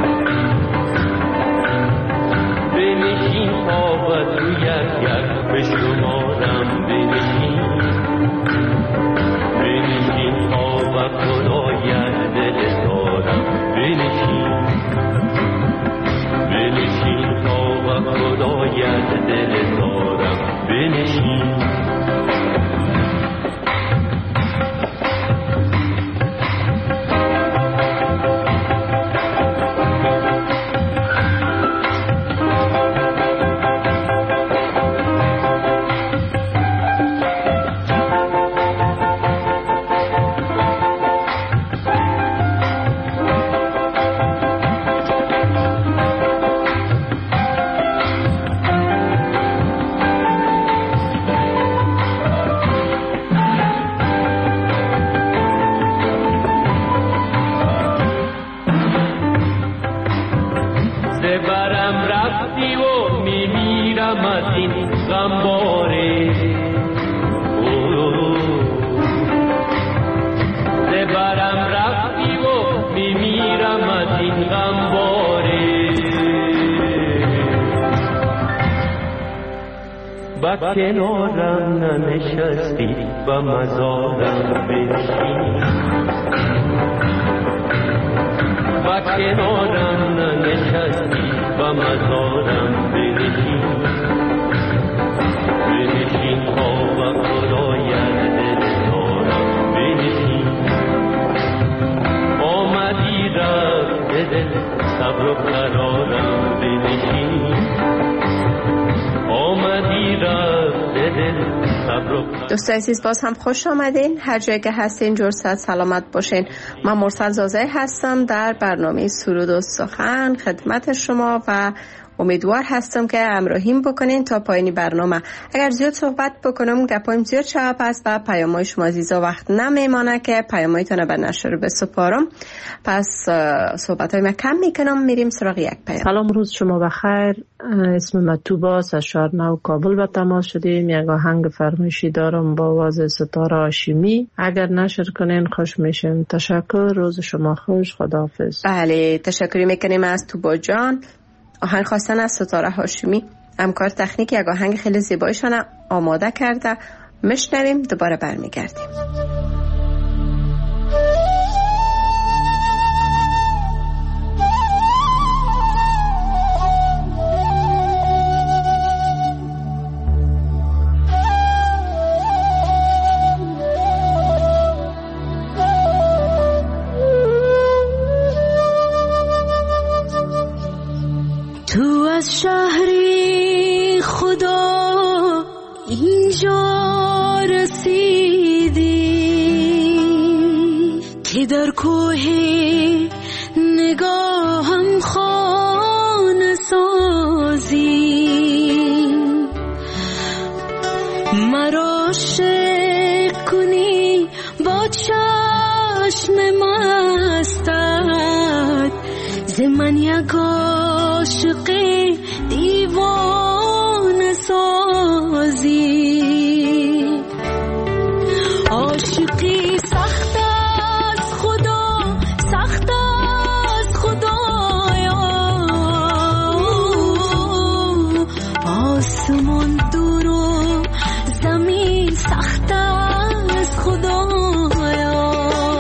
بنشین تا به تو یک یک به شمارم بنشین، بنشین تا به خدایت دل دارم بنشین، بنشین تا به خدایت دل دارم بنشین. با کنارم ننشستی و مزارم بنشین با کنارم ننشستی و مزارم بنشین بنشین تا و خداید دلدارم بنشین آمدی رفت دل صبر و قرارم بنشین آمدی رفت دل صبر و قرارم. دوستای عزیز باز هم خوش آمدین، هر جایی که هستین جور صحت سلامت باشین. من مرسل زازه هستم در برنامه سرود و سخن خدمت شما و امیدوار هستم که همراهیم بکنین تا پایین برنامه. اگر زیاد صحبت بکنم گپایم زیاد شب است و پیام‌های شما عزیزا وقت نمیمانه که پیام‌هایتون به نشر بسپارم، پس صحبت‌های من کم میکنم، میریم سراغ یک پیام. سلام، روز شما بخیر. اسم من توباست، از شهر نو کابل به تماس شدیم. یک آهنگ فرمایشی دارم با آواز ستاره هاشمی، اگر نشر کنین خوش میشم. تشکر، روز شما خوش، خداحافظ. بله تشکر میکنیم از توبا جان. آهنگ خواستن از ستاره هاشمی، همکار تکنیک، یک آهنگ خیلی زیبایشان آماده کرده. میشنویم دوباره برمیگردیم. از شهری خدا اینجا رسیدی که در کوه نگاهم خانه سازی، مرا عاشق کنی با چشم مستت، ز من یک عاشق دیوانه سازی. عاشقی سخت از خدا، سخت از خدایا، آسمان دور و زمین سخت از خدایا.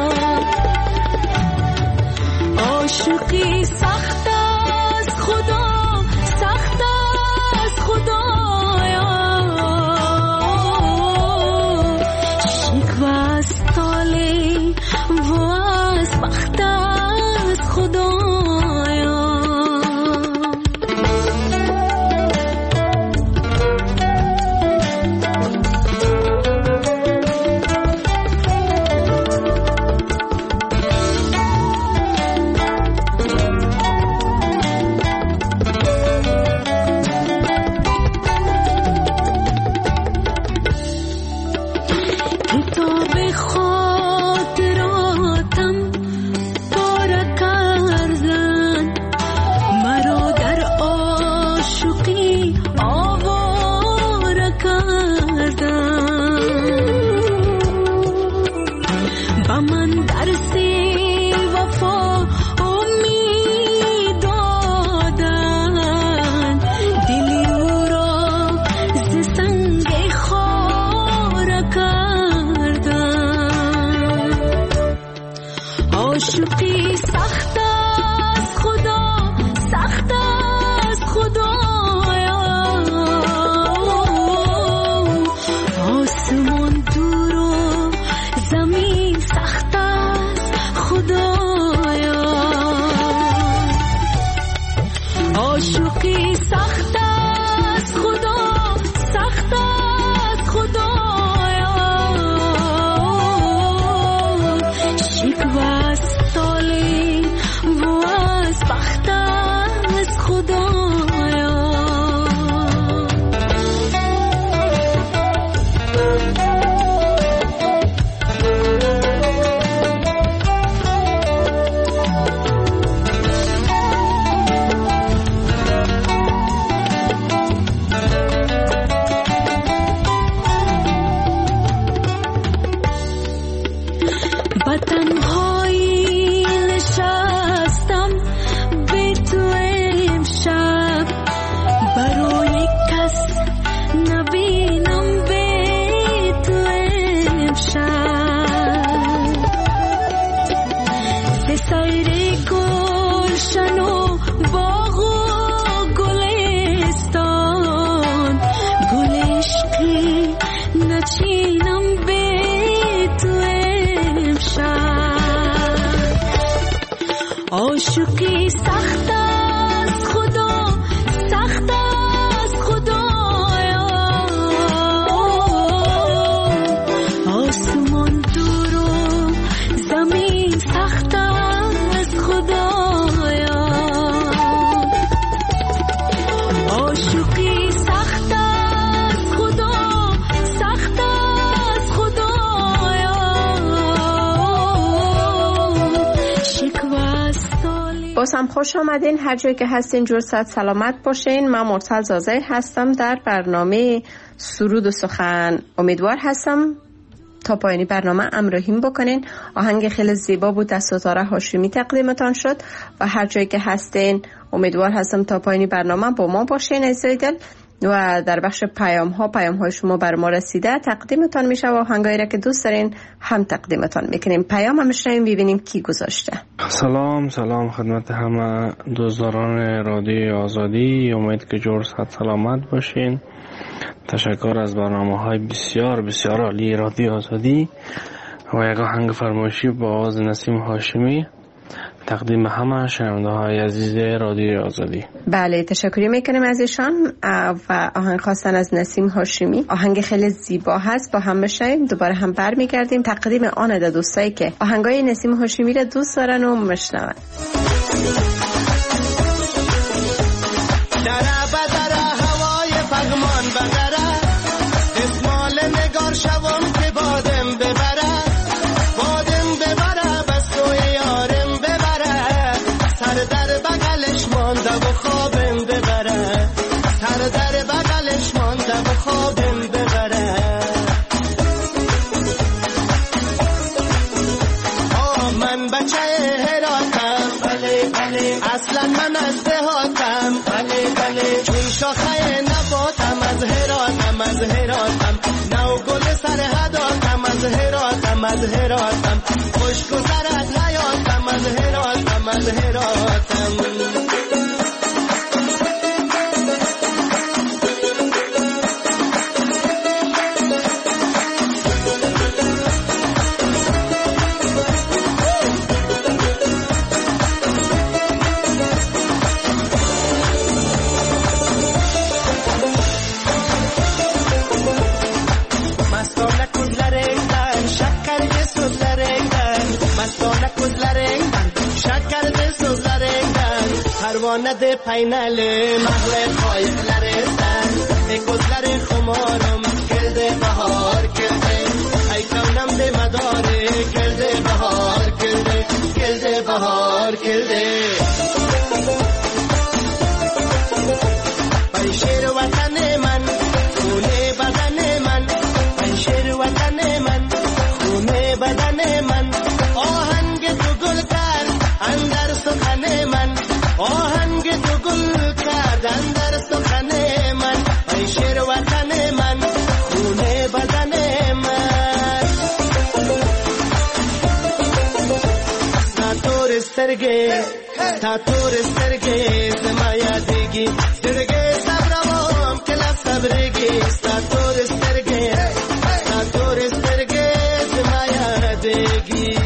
عاشقی سخت از خدا، سخت از خدایا، شکوه از طاله و از بخت از خدایا. عاشقی سخت از خدا، سخت از خدایا. آسمان دور و زمین سخت از خدایا. عاشقی سخت از خدا، سخت از خدایا. شکوه سالی. باز هم خوش آمدین، هر جایی که هستین جور صد سلامت باشین. من مرسل زازه هستم در برنامه سرود و سخن. امیدوار هستم تا پایانی برنامه همراهیم بکنین. آهنگ خیلی زیبا بود از ستاره هاشمی تقدیمتان شد و هر جایی که هستین امیدوار هستم تا پایانی برنامه با ما باشین عزیزای دل. و در بخش پیام ها پیام های شما بر ما رسیده تقدیمتان میشه و آهنگایی را که دوست دارین هم تقدیمتان میکنیم. پیام هم شنویم ببینیم کی گذاشته. سلام سلام خدمت همه دوستداران رادیوی آزادی. امید که جور صحت سلامت باشین. تشکر از برنامه های بسیار بسیار عالی رادیو آزادی و یک آهنگ فرمایشی با آواز نسیم هاشمی تقدیم همه شنونده های عزیز رادیو آزادی. بله تشکری میکنیم از ایشان و آهنگ خواستن از نسیم هاشمی. آهنگ خیلی زیبا هست، با هم بشنویم دوباره هم برمیگردیم تقدیم آن ده دوستایی که آهنگای نسیم هاشمی را دوست دارن و میشنون. شوم که بادم ببره، بادم ببره بس توی یارم ببره. سر در بغلش مانده و خوابم ببره، سر در بغلش مانده و خوابم ببره. آه من بچه هراتم، بله بله اصلا من از دهاتم، بله بله چون شاخه نباتم از هراتم، از هراتم نو گل سر هداتم، از هراتم از هراتم خوشگو سرت حیاتم، از هراتم از هراتم. پروانه پینل مغل خایفلرستن ای گذر خمارم کرده بهار کرده، ای کونم ده مداره کرده بهار کرده، کرده بهار کرده. ای شیر وطن من خونه بدن من، ای شیر وطن من خونه بدن من. آهنگ تو گل کرد اندر سخن من، آهنگ تو گل کردن در سخن من. ای شیر وطن من خونه بدن من. تا تور سترگه تا تور سترگه زمایا دیگی زرگه صبروام کلا صبرگی. تا تور سترگه تا تور سترگه زمایا دیگی.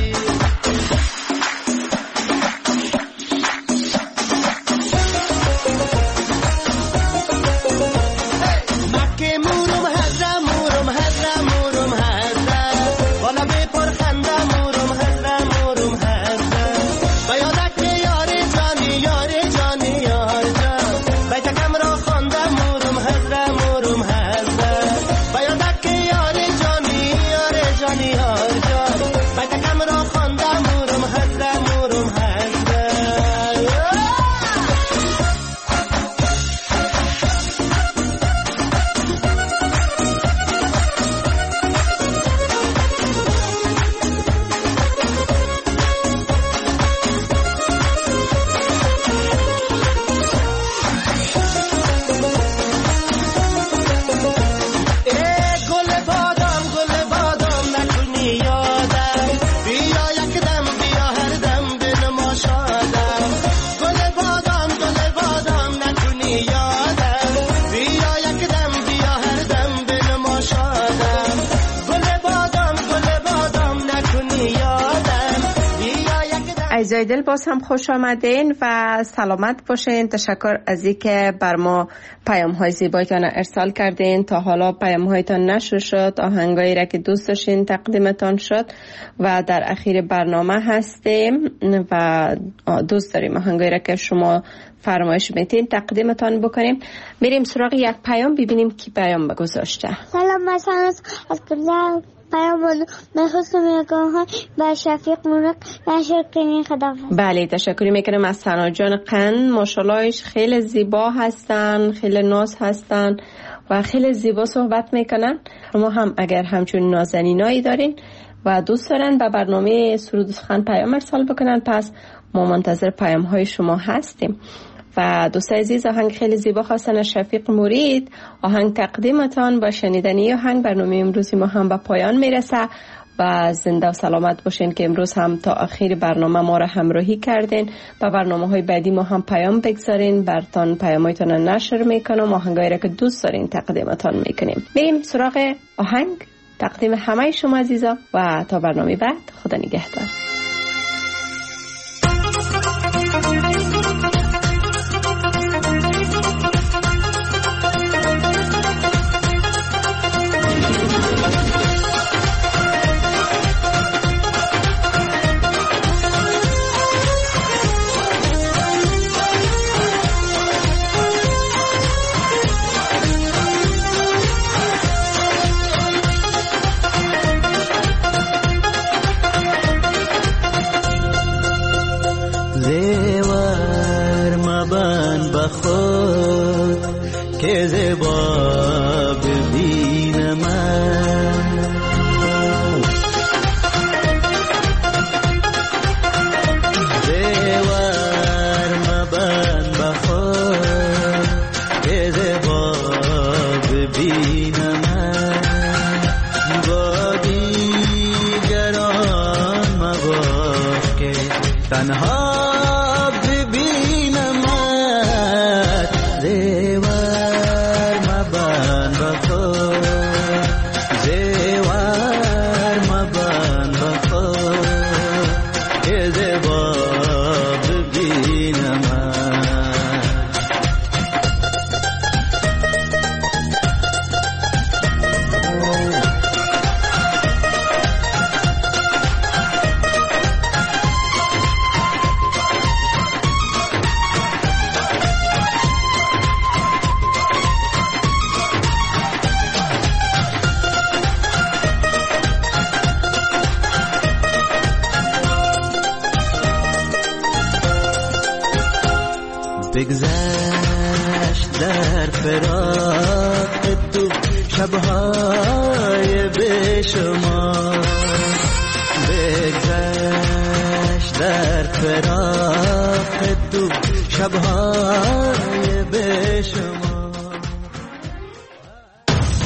عزیزای دل باز هم خوش آمدین و سلامت باشین. تشکر از اینکه بر ما پیام های زیبایتان ارسال کردین. تا حالا پیام هایتان نشر شد، آهنگایی را که دوست داشتین تقدیمتان شد و در اخیر برنامه هستیم و دوست داریم آهنگایی را که شما فرمایش میتین تقدیمتان بکنیم. میریم سراغ یک پیام ببینیم کی پیام گذاشته. سلام، مثلا از کردن پیام نخواستم میگم ها با شفیق مونک نشر کنین. خداحافظ. بله تشکری میکنم از سنا جان قند. ماشاءاللهش خیلی زیبا هستن، خیلی ناز هستن و خیلی زیبا صحبت میکنن. شما هم اگر همچون نازنینایی دارین و دوست دارن به برنامه سرود و سخن پیام ارسال بکنن، پس ما منتظر پیام های شما هستیم. و دوست عزیز آهنگ خیلی زیبا خواستن از شفیق مرید. آهنگ تقدیمتان با شنیدنی آهنگ برنامه امروزی ما هم به پایان میرسه و زنده و سلامت باشین که امروز هم تا آخر برنامه ما را همراهی کردین. با برنامه های بعدی ما هم پیام بگذارین، برتان پیامایتان نشر میکنم، آهنگایی را که دوست دارین تقدیمتان میکنیم. بریم سراغ آهنگ تقدیم همه شما عزیزا و تا برنامه بعد خدا نگهدار. که زیبا ببین من، زیور مبن بخور که زیبا ببین من، با دیگران مباش که تنها بگذشت در فراق تو شبهای بیشمار، بگذشت در فراق تو شبهای بیشمار.